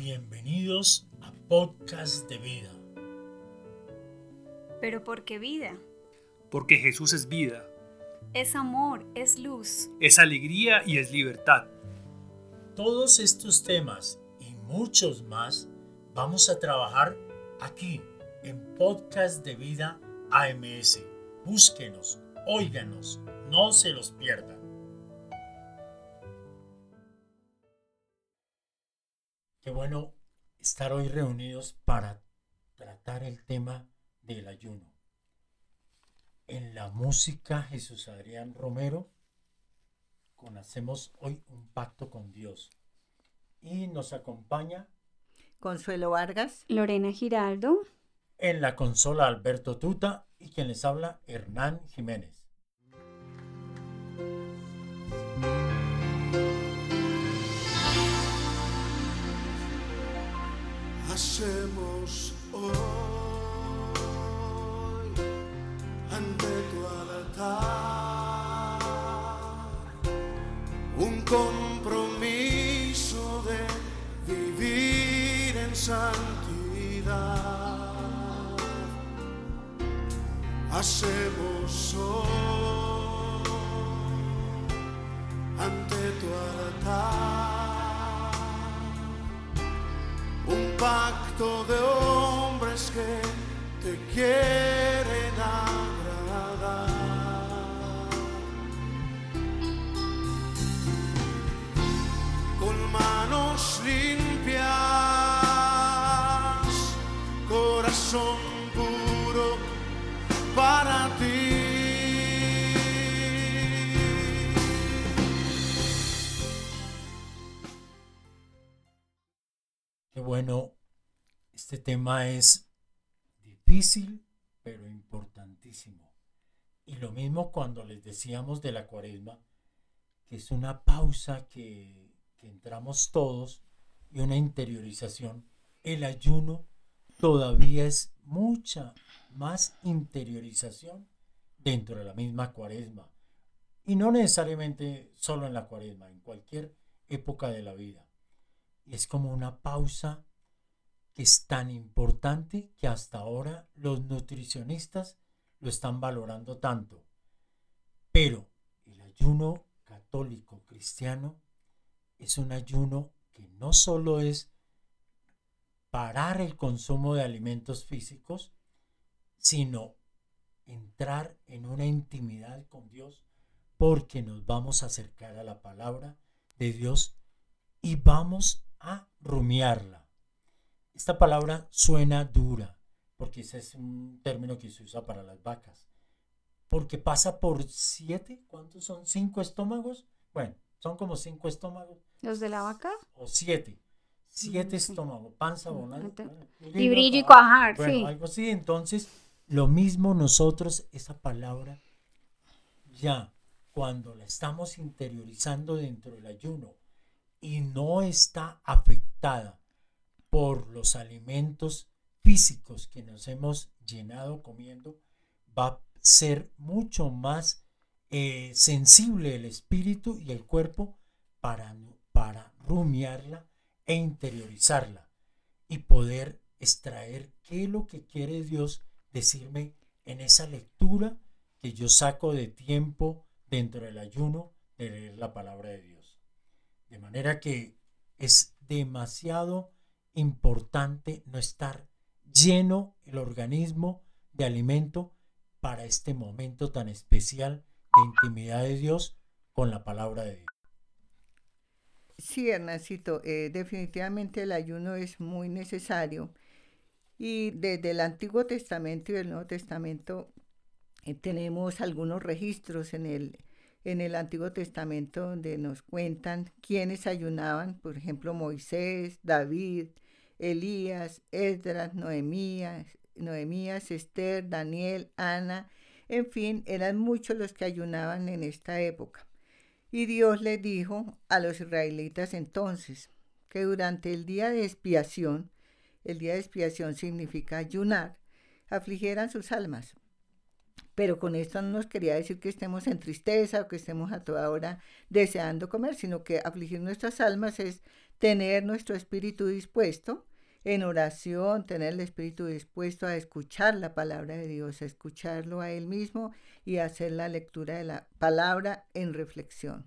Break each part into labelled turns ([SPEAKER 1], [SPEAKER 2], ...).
[SPEAKER 1] Bienvenidos a Podcast de Vida.
[SPEAKER 2] ¿Pero por qué vida?
[SPEAKER 3] Porque Jesús es vida,
[SPEAKER 2] Es amor, es luz.
[SPEAKER 3] es alegría y es libertad.
[SPEAKER 1] Todos estos temas y muchos más vamos a trabajar aquí en Podcast de Vida AMS. Búsquenos, óiganos, no se los pierdan. Qué bueno estar hoy reunidos para tratar el tema del ayuno. En la música Jesús Adrián Romero hacemos hoy un pacto con Dios y nos acompaña
[SPEAKER 4] Consuelo Vargas,
[SPEAKER 2] Lorena Giraldo.
[SPEAKER 1] en la consola Alberto Tuta y quien les habla Hernán Jiménez.
[SPEAKER 5] Hacemos hoy ante tu altar un compromiso de vivir en santidad. Hacemos hoy ante tu altar un pacto de hombres que te quieren agradar. Con manos limpias, corazón puro para ti.
[SPEAKER 1] Qué bueno, este tema es difícil pero importantísimo. Y lo mismo cuando les decíamos de la cuaresma, que es una pausa que entramos todos y una interiorización. El ayuno todavía es mucha más interiorización dentro de la misma cuaresma. Y no necesariamente solo en la cuaresma, en cualquier época de la vida. Y es como una pausa que es tan importante que hasta ahora los nutricionistas lo están valorando tanto. Pero el ayuno católico cristiano es un ayuno que no solo es parar el consumo de alimentos físicos, sino entrar en una intimidad con Dios, porque nos vamos a acercar a la palabra de Dios y vamos a rumiarla. Esta palabra suena dura, porque ese es un término que se usa para las vacas, porque pasa por 7, ¿cuántos son? 5 estómagos. Bueno, son como 5 estómagos.
[SPEAKER 2] ¿Los de la vaca?
[SPEAKER 1] O 7. 7 estómagos, panza, bonada.
[SPEAKER 2] Y brillo y cuajar,
[SPEAKER 1] bueno,
[SPEAKER 2] sí.
[SPEAKER 1] algo así. Entonces, lo mismo nosotros, esa palabra, ya cuando la estamos interiorizando dentro del ayuno y no está afectada por los alimentos físicos que nos hemos llenado comiendo, va a ser mucho más sensible el espíritu y el cuerpo para rumiarla e interiorizarla y poder extraer qué es lo que quiere Dios decirme en esa lectura que yo saco de tiempo dentro del ayuno de leer la palabra de Dios. De manera que es demasiado importante no estar lleno el organismo de alimento para este momento tan especial de intimidad de Dios con la palabra de Dios.
[SPEAKER 4] Sí, Hernancito, definitivamente el ayuno es muy necesario y desde el Antiguo Testamento y el Nuevo Testamento tenemos algunos registros en el Antiguo Testamento donde nos cuentan quiénes ayunaban, por ejemplo Moisés, David, Elías, Esdras, Noemías, Esther, Daniel, Ana, en fin, eran muchos los que ayunaban en esta época. Y Dios les dijo a los israelitas entonces que durante el día de expiación significa ayunar, afligieran sus almas. Pero con esto no nos quería decir que estemos en tristeza o que estemos a toda hora deseando comer, sino que afligir nuestras almas es tener nuestro espíritu dispuesto en oración, tener el espíritu dispuesto a escuchar la palabra de Dios, a escucharlo a Él mismo y a hacer la lectura de la palabra en reflexión.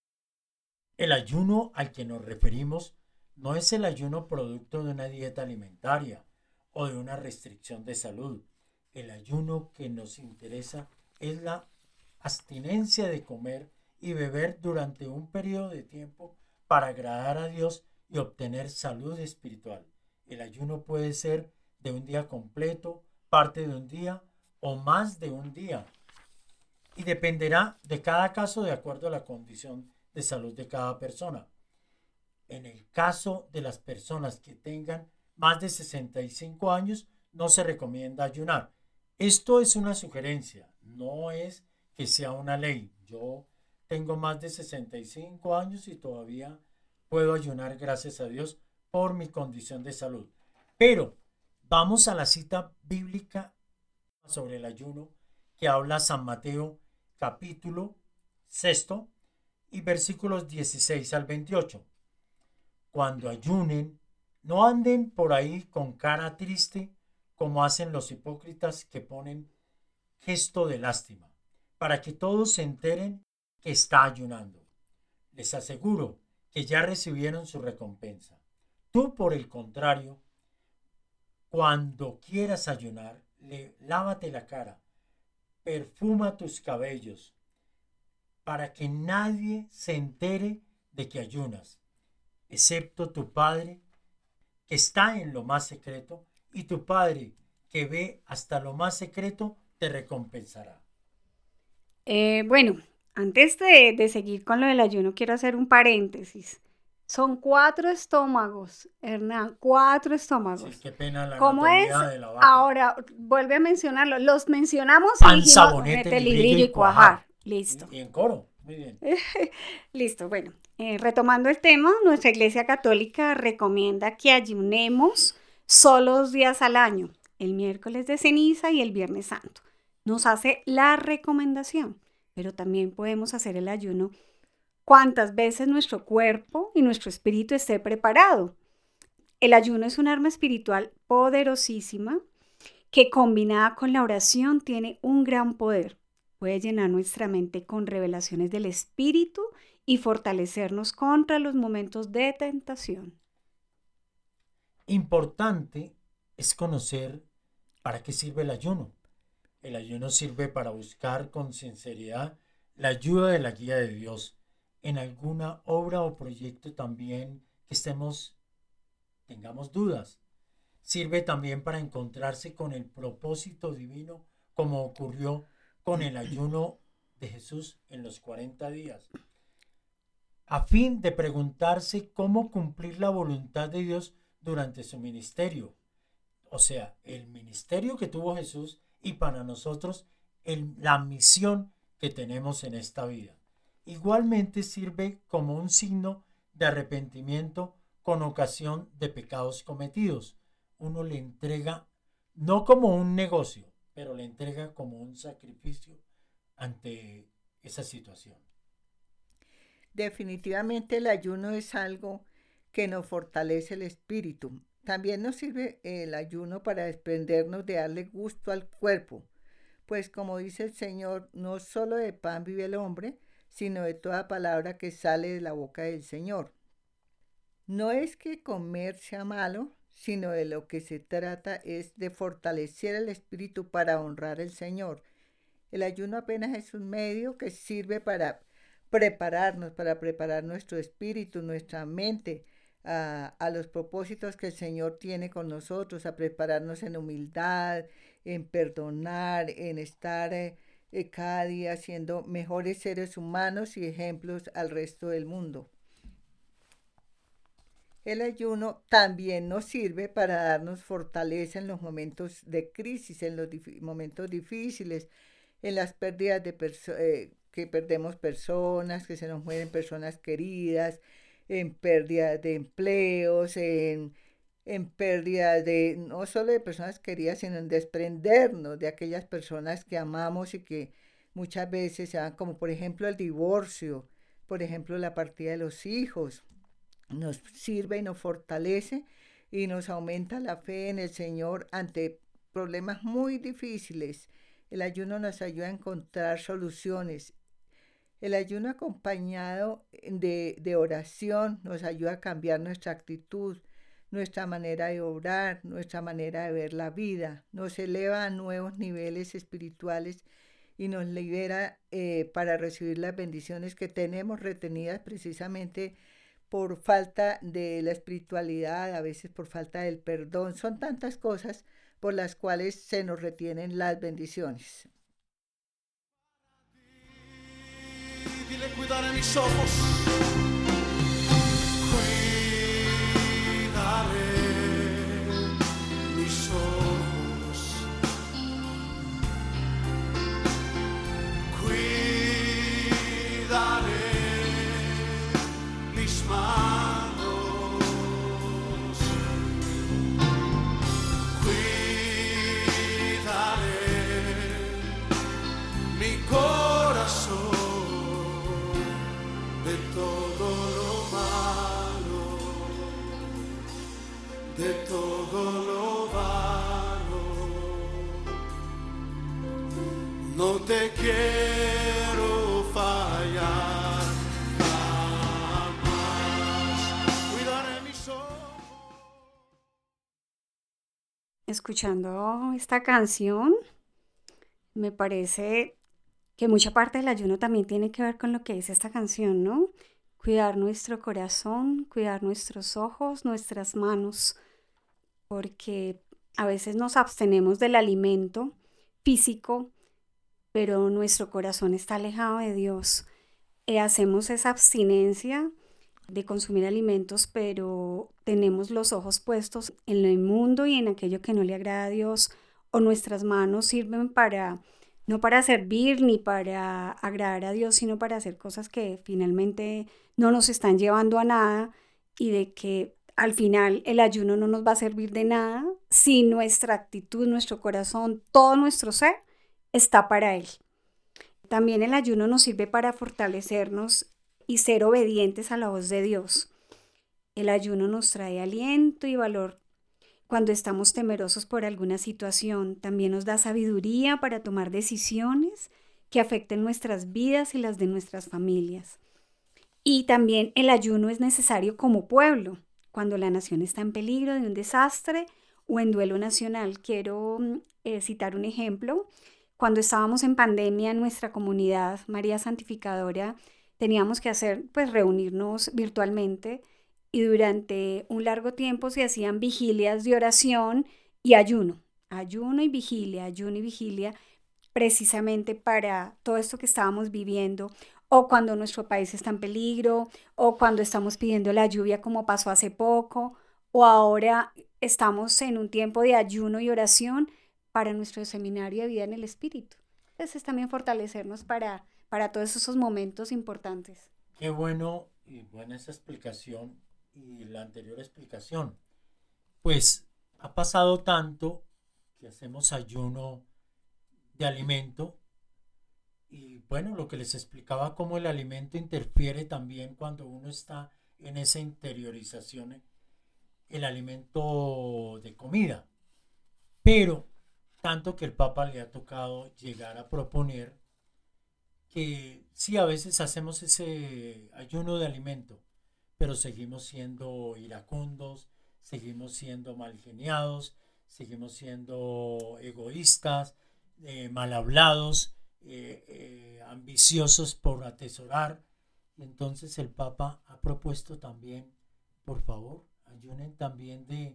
[SPEAKER 1] El ayuno al que nos referimos no es el ayuno producto de una dieta alimentaria o de una restricción de salud. El ayuno que nos interesa es la abstinencia de comer y beber durante un periodo de tiempo para agradar a Dios y obtener salud espiritual. El ayuno puede ser de un día completo, parte de un día o más de un día, y dependerá de cada caso de acuerdo a la condición de salud de cada persona. En el caso de las personas que tengan más de 65 años, no se recomienda ayunar. Esto es una sugerencia, no es que sea una ley. Yo tengo más de 65 años y todavía puedo ayunar, gracias a Dios, por mi condición de salud. Pero vamos a la cita bíblica sobre el ayuno que habla San Mateo capítulo 6 y versículos 16 al 28. Cuando ayunen, no anden por ahí con cara triste como hacen los hipócritas que ponen gesto de lástima, para que todos se enteren que está ayunando. Les aseguro que ya recibieron su recompensa. Tú, por el contrario, cuando quieras ayunar, lávate la cara, perfuma tus cabellos, para que nadie se entere de que ayunas, excepto tu Padre que está en lo más secreto, y tu Padre que ve hasta lo más secreto te recompensará.
[SPEAKER 2] Bueno, antes de seguir con lo del ayuno, quiero hacer un paréntesis. Son 4 estómagos, Hernán, 4 estómagos.
[SPEAKER 1] Sí, qué pena la
[SPEAKER 2] ¿Cómo es?
[SPEAKER 1] anatomía de la vaca.
[SPEAKER 2] Ahora, vuelve a mencionarlo. Los mencionamos
[SPEAKER 1] Pan,
[SPEAKER 2] y dijimos,
[SPEAKER 1] sabonete,
[SPEAKER 2] mete
[SPEAKER 1] librillo y cuajar.
[SPEAKER 2] Listo.
[SPEAKER 1] Y en coro, muy bien.
[SPEAKER 2] Listo, bueno, retomando el tema, nuestra Iglesia Católica recomienda que ayunemos solo 2 días al año, el miércoles de ceniza y el viernes santo. Nos hace la recomendación, pero también podemos hacer el ayuno cuantas veces nuestro cuerpo y nuestro espíritu esté preparado. El ayuno es un arma espiritual poderosísima que combinada con la oración tiene un gran poder. Puede llenar nuestra mente con revelaciones del espíritu y fortalecernos contra los momentos de tentación.
[SPEAKER 1] Importante es conocer para qué sirve el ayuno. El ayuno sirve para buscar con sinceridad la ayuda de la guía de Dios en alguna obra o proyecto también que tengamos dudas. Sirve también para encontrarse con el propósito divino, como ocurrió con el ayuno de Jesús en los 40 días, a fin de preguntarse cómo cumplir la voluntad de Dios durante su ministerio. O sea, el ministerio que tuvo Jesús y para nosotros la misión que tenemos en esta vida. Igualmente sirve como un signo de arrepentimiento con ocasión de pecados cometidos. Uno le entrega, no como un negocio, pero le entrega como un sacrificio ante esa situación.
[SPEAKER 4] Definitivamente el ayuno es algo que nos fortalece el espíritu. También nos sirve el ayuno para desprendernos de darle gusto al cuerpo, pues como dice el Señor, no solo de pan vive el hombre, sino de toda palabra que sale de la boca del Señor. No es que comer sea malo, sino de lo que se trata es de fortalecer el espíritu para honrar al Señor. El ayuno apenas es un medio que sirve para prepararnos, para preparar nuestro espíritu, nuestra mente a los propósitos que el Señor tiene con nosotros, a prepararnos en humildad, en perdonar, en estar cada día siendo mejores seres humanos y ejemplos al resto del mundo. El ayuno también nos sirve para darnos fortaleza en los momentos de crisis, en los momentos difíciles, en las pérdidas que perdemos personas, que se nos mueren personas queridas, en pérdida de empleos, en pérdida de no solo de personas queridas, sino en desprendernos de aquellas personas que amamos y que muchas veces se dan, como por ejemplo el divorcio, por ejemplo la partida de los hijos, nos sirve y nos fortalece y nos aumenta la fe en el Señor ante problemas muy difíciles. El ayuno nos ayuda a encontrar soluciones. El ayuno acompañado de oración nos ayuda a cambiar nuestra actitud, nuestra manera de obrar, nuestra manera de ver la vida. Nos eleva a nuevos niveles espirituales y nos libera para recibir las bendiciones que tenemos retenidas precisamente por falta de la espiritualidad, a veces por falta del perdón. Son tantas cosas por las cuales se nos retienen las bendiciones.
[SPEAKER 5] Dile cuidare mis ojos, cuidare mis ojos, cuidare mis manos, cuidare mi corazón de todo lo malo, de todo lo malo. No te quiero fallar jamás. Cuidaré mis ojos.
[SPEAKER 2] Escuchando esta canción, me parece que mucha parte del ayuno también tiene que ver con lo que dice esta canción, ¿no? Cuidar nuestro corazón, cuidar nuestros ojos, nuestras manos, porque a veces nos abstenemos del alimento físico, pero nuestro corazón está alejado de Dios. Hacemos esa abstinencia de consumir alimentos, pero tenemos los ojos puestos en lo inmundo y en aquello que no le agrada a Dios, o nuestras manos sirven no para servir ni para agradar a Dios, sino para hacer cosas que finalmente no nos están llevando a nada, y de que al final el ayuno no nos va a servir de nada si nuestra actitud, nuestro corazón, todo nuestro ser está para Él. También el ayuno nos sirve para fortalecernos y ser obedientes a la voz de Dios. El ayuno nos trae aliento y valor cuando estamos temerosos por alguna situación. También nos da sabiduría para tomar decisiones que afecten nuestras vidas y las de nuestras familias. Y también el ayuno es necesario como pueblo, cuando la nación está en peligro de un desastre o en duelo nacional. Quiero citar un ejemplo. Cuando estábamos en pandemia en nuestra comunidad María Santificadora, teníamos que reunirnos virtualmente, y durante un largo tiempo se hacían vigilias de oración y ayuno y vigilia, precisamente para todo esto que estábamos viviendo, o cuando nuestro país está en peligro, o cuando estamos pidiendo la lluvia como pasó hace poco, o ahora estamos en un tiempo de ayuno y oración para nuestro seminario de vida en el Espíritu. Entonces es también fortalecernos para todos esos momentos importantes.
[SPEAKER 1] Qué bueno y buena esa explicación y la anterior explicación. Pues ha pasado tanto que hacemos ayuno de alimento, y bueno, lo que les explicaba, cómo el alimento interfiere también cuando uno está en esa interiorización, el alimento de comida. Pero tanto que el Papa le ha tocado llegar a proponer que sí, a veces hacemos ese ayuno de alimento, pero seguimos siendo iracundos, seguimos siendo malgeniados, seguimos siendo egoístas, mal hablados, ambiciosos por atesorar. Y entonces el Papa ha propuesto también, por favor, ayunen también de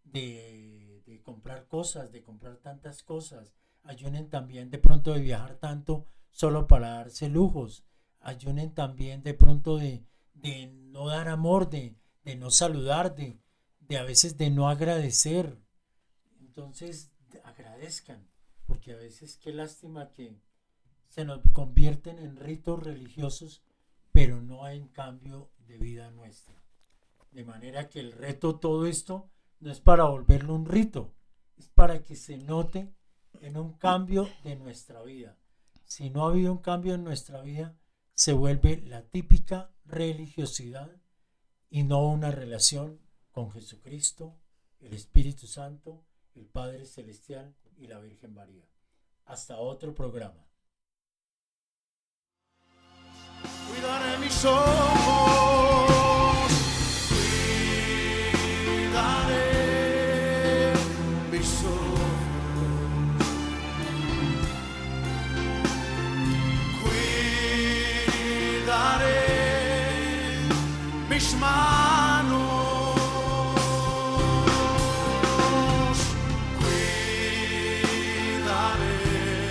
[SPEAKER 1] comprar cosas, de comprar tantas cosas, ayunen también de pronto de viajar tanto solo para darse lujos, ayunen también de pronto de no dar amor, de no saludar, de a veces de no agradecer. Entonces agradezcan, porque a veces qué lástima que se nos convierten en ritos religiosos, pero no hay cambio de vida nuestra. De manera que el reto, todo esto, no es para volverlo un rito, es para que se note en un cambio de nuestra vida. Si no ha habido un cambio en nuestra vida, se vuelve la típica religiosidad y no una relación con Jesucristo, el Espíritu Santo, el Padre Celestial y la Virgen María. Hasta otro programa.
[SPEAKER 5] Cuidaré mis ojos, cuidaré mis ojos, cuidaré mis manos, cuidaré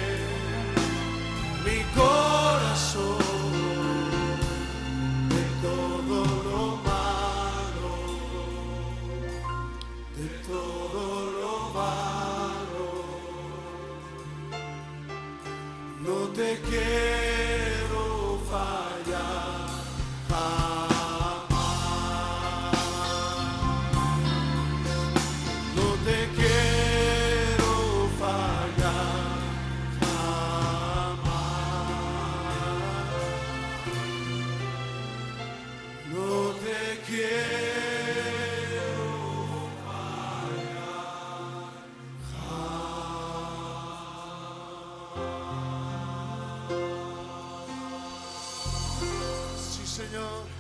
[SPEAKER 5] mi corazón. No te quiero fallar jamás. No te quiero fallar jamás. No te quiero fallar jamás. Sí, Señor.